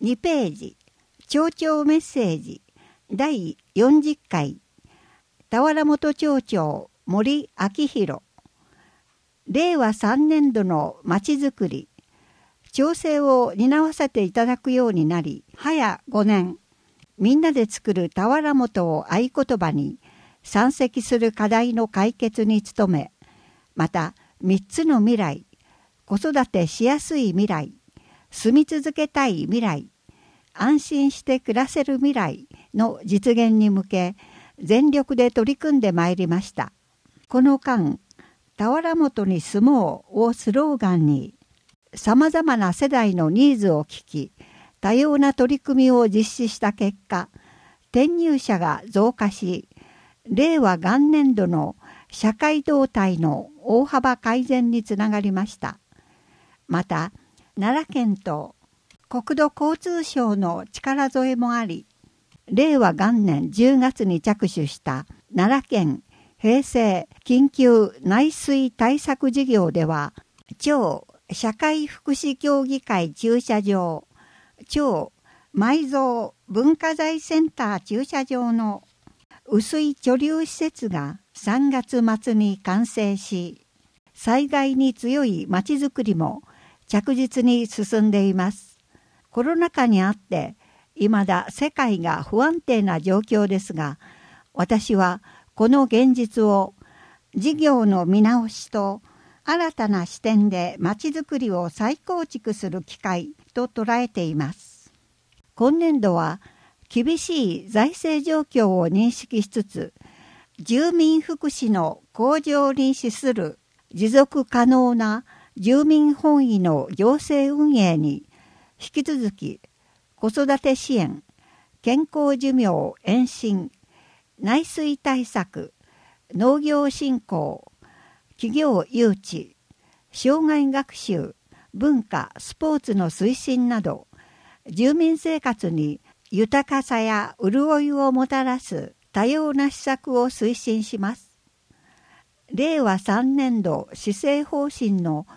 2ページ、町長メッセージ第40回、田原本町長森明弘、令和3年度のまちづくり、調整を担わせていただくようになり、早5年、みんなで作る田原本を合言葉に、山積する課題の解決に努め、また3つの未来、子育てしやすい未来、住み続けたい未来、安心して暮らせる未来の実現に向け、全力で取り組んでまいりました。この間、田原本に住もうをスローガンに、さまざまな世代のニーズを聞き、多様な取り組みを実施した結果、転入者が増加し、令和元年度の社会動態の大幅改善につながりました。また、奈良県と国土交通省の力添えもあり、令和元年10月に着手した奈良県平成緊急内水対策事業では、町社会福祉協議会駐車場、町埋蔵文化財センター駐車場の雨水貯留施設が3月末に完成し、災害に強いまちづくりも着実に進んでいます。コロナ禍にあって未だ世界が不安定な状況ですが、私はこの現実を事業の見直しと新たな視点でまちづくりを再構築する機会と捉えています。今年度は厳しい財政状況を認識しつつ、住民福祉の向上に資する持続可能な住民本位の行政運営に引き続き子育て支援、健康寿命延伸、内水対策、農業振興、企業誘致、障害学習、文化・スポーツの推進など、住民生活に豊かさや潤いをもたらす多様な施策を推進します。令和3年度施政方針の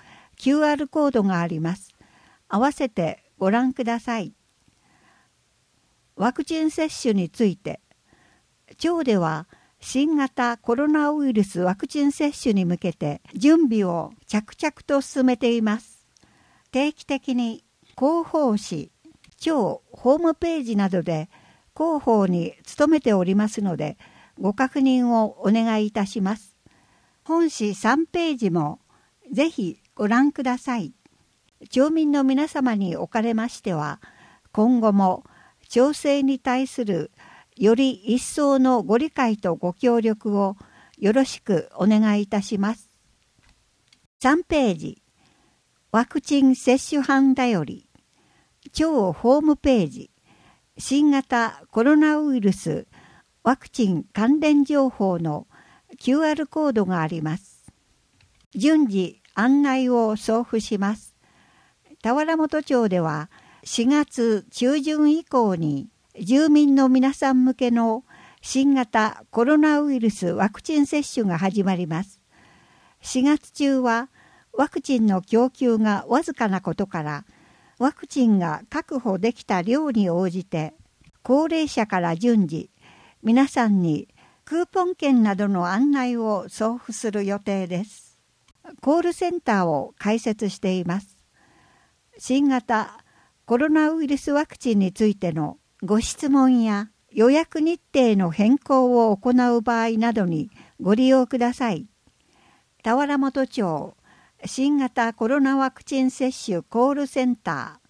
QR コードがあります。合わせてご覧ください。ワクチン接種について、町では新型コロナウイルスワクチン接種に向けて準備を着々と進めています。定期的に広報誌、町ホームページなどで広報に努めておりますので、ご確認をお願いいたします。本誌3ページもぜひご覧ください。町民の皆様におかれましては、今後も町政に対するより一層のご理解とご協力をよろしくお願いいたします。3ページ、ワクチン接種班だより、町ホームページ、新型コロナウイルスワクチン関連情報の QR コードがあります。順次案内を送付します。田原本町では4月中旬以降に住民の皆さん向けの新型コロナウイルスワクチン接種が始まります。4月中はワクチンの供給がわずかなことから、ワクチンが確保できた量に応じて、高齢者から順次、皆さんにクーポン券などの案内を送付する予定です。コールセンターを開設しています。新型コロナウイルスワクチンについてのご質問や予約日程の変更を行う場合などにご利用ください。田原本町新型コロナワクチン接種コールセンタ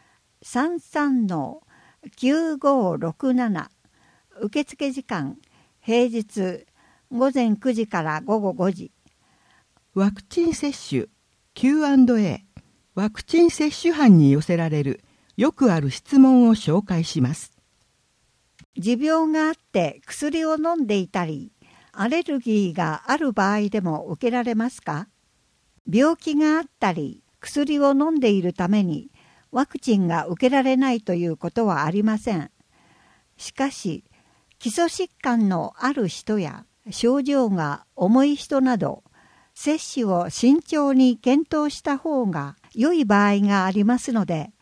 ー 33-9567 受付時間平日午前9時から午後5時。 ワクチン接種 Q&A ワクチン接種班に寄せられるよくある質問を紹介します。 持病があって薬を飲んでいたり、アレルギーがある場合でも受けられますか？病気があったり、薬を飲んでいるためにワクチンが受けられないということはありません。しかし、基礎疾患のある人や症状が重い人など、接種を慎重に検討した方が良い場合がありますので、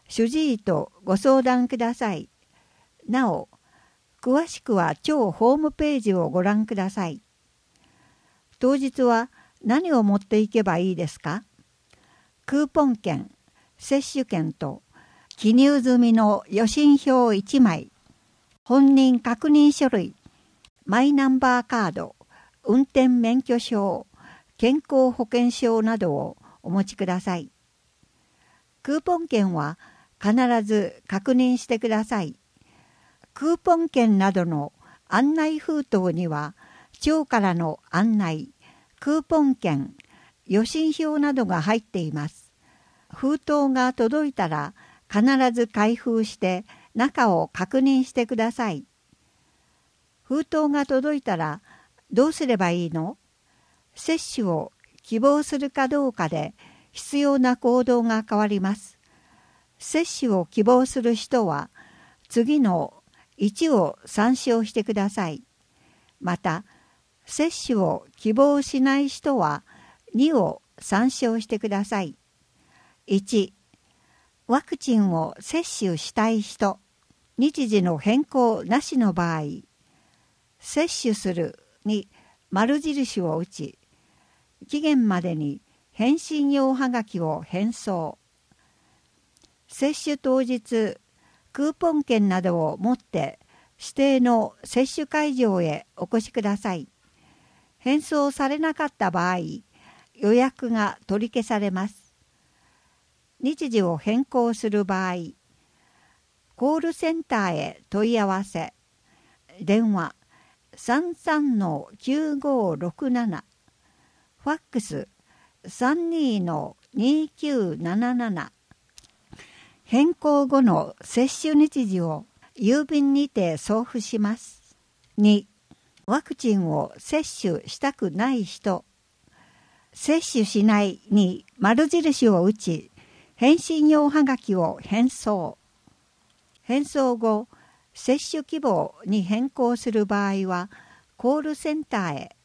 主治医とご相談ください。なお、詳しくは庁ホームページをご覧ください。当日は何を持っていけばいいですか？クーポン券、接種券と記入済みの予診票1枚、本人確認書類、マイナンバーカード、運転免許証、健康保険証などをお持ちください。クーポン券は必ず確認してください。クーポン券などの案内封筒には、庁からの案内、クーポン券、予診票などが入っています。封筒が届いたら必ず開封して中を確認してください。封筒が届いたらどうすればいいの？接種を希望するかどうかで必要な行動が変わります。接種を希望する人は次の1を参照してください。また、接種を希望しない人は2を参照してください。1、ワクチンを接種したい人、日時の変更なしの場合、接種するに丸印を打ち、期限までに返信用はがきを返送。接種当日、クーポン券などを持って指定の接種会場へお越しください。返送されなかった場合、予約が取り消されます。日時を変更する場合、コールセンターへ問い合わせ、電話 33-9567、ファックス 32-2977、変更後の接種日時を郵便にて送付します。2、ワクチンを接種したくない人、接種しないに丸印を打ち、返信用はがきを返送。返送後、接種希望に変更する場合は、コールセンターへ